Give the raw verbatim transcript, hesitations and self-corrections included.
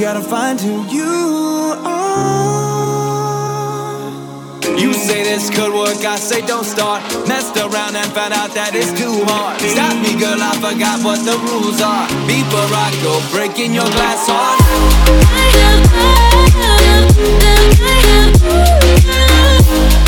gotta find who you are. You say this could work, I say don't start. Messed around and found out that it's too hard. Stop me girl, I forgot what the rules are. Before I go breaking your glass heart. I have, I have, I have, I have,